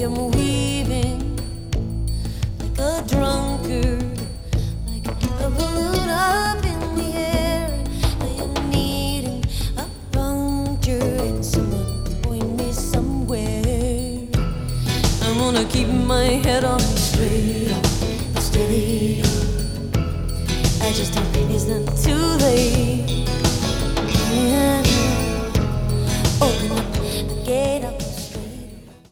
am weaving like a drunkard, like a balloon up in the air. I am needing a puncture and someone to point me somewhere. I'm gonna keep my head on straight and steady. I just hope it's not too late. Yeah. Open up